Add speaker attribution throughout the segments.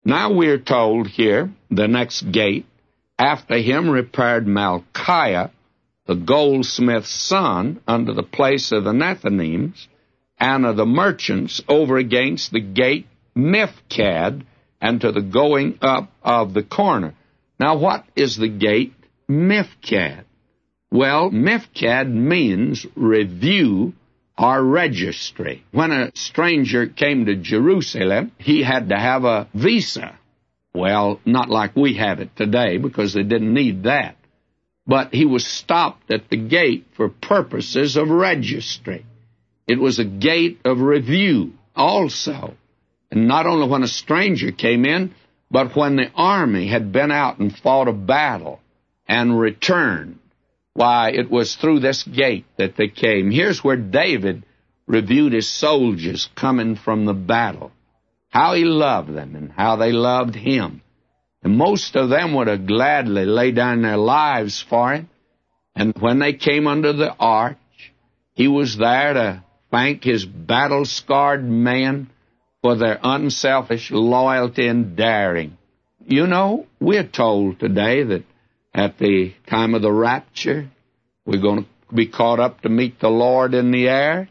Speaker 1: Now we're told here, the next gate, after him repaired Malchiah, the goldsmith's son, unto the place of the Nethinims, and of the merchants over against the gate Mifkad, and to the going up of the corner. Now what is the gate Mifkad? Well, Mifkad means review or registry. When a stranger came to Jerusalem, he had to have a visa. Well, not like we have it today, because they didn't need that. But he was stopped at the gate for purposes of registry. It was a gate of review also. And not only when a stranger came in, but when the army had been out and fought a battle and returned. Why, it was through this gate that they came. Here's where David reviewed his soldiers coming from the battle, how he loved them and how they loved him. And most of them would have gladly laid down their lives for him. And when they came under the arch, he was there to thank his battle-scarred men for their unselfish loyalty and daring. You know, we're told today that at the time of the rapture, we're going to be caught up to meet the Lord in the air.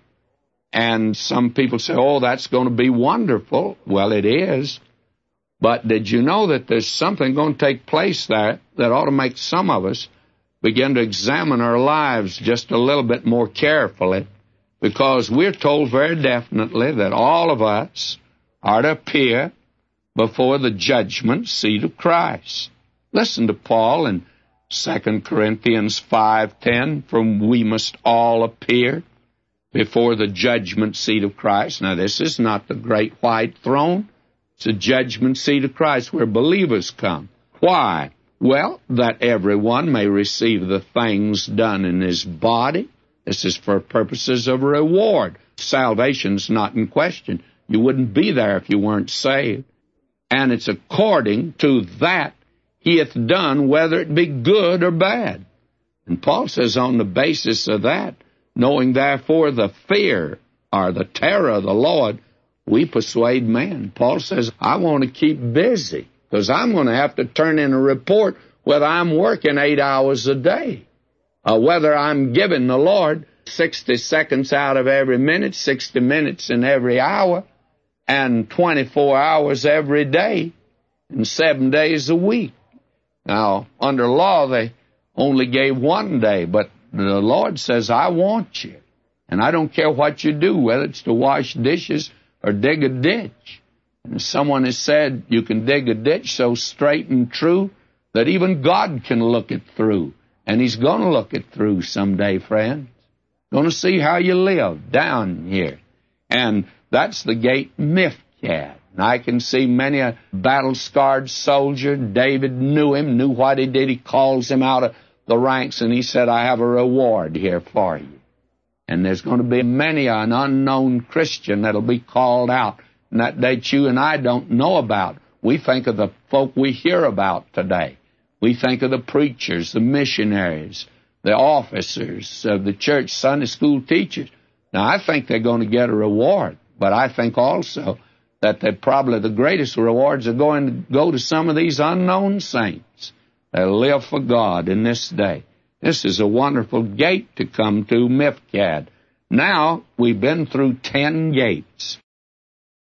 Speaker 1: And some people say, oh, that's going to be wonderful. Well, it is. But did you know that there's something going to take place there that ought to make some of us begin to examine our lives just a little bit more carefully? Because we're told very definitely that all of us are to appear before the judgment seat of Christ. Listen to Paul in 2 Corinthians 5:10, for we must all appear before the judgment seat of Christ. Now, this is not the great white throne. It's the judgment seat of Christ where believers come. Why? Well, that everyone may receive the things done in his body. This is for purposes of reward. Salvation's not in question. You wouldn't be there if you weren't saved. And it's according to that he hath done, whether it be good or bad. And Paul says on the basis of that, knowing therefore the fear or the terror of the Lord, we persuade men. Paul says, I want to keep busy, because I'm going to have to turn in a report whether I'm working 8 hours a day, or whether I'm giving the Lord 60 seconds out of every minute, 60 minutes in every hour, and 24 hours every day, and 7 days a week. Now, under law, they only gave 1 day, but the Lord says, I want you. And I don't care what you do, whether it's to wash dishes or dig a ditch. And someone has said you can dig a ditch so straight and true that even God can look it through. And he's going to look it through someday, friends. Going to see how you live down here. And that's the gate Mifkad. And I can see many a battle-scarred soldier. David knew him, knew what he did. He calls him out of the ranks, and he said, I have a reward here for you. And there's going to be many an unknown Christian that'll be called out, and that that you and I don't know about. We think of the folk we hear about today. We think of the preachers, the missionaries, the officers of the church, Sunday school teachers. Now, I think they're going to get a reward, but I think also that probably the greatest rewards are going to go to some of these unknown saints that live for God in this day. This is a wonderful gate to come to, Mifkad. Now, we've been through 10 gates.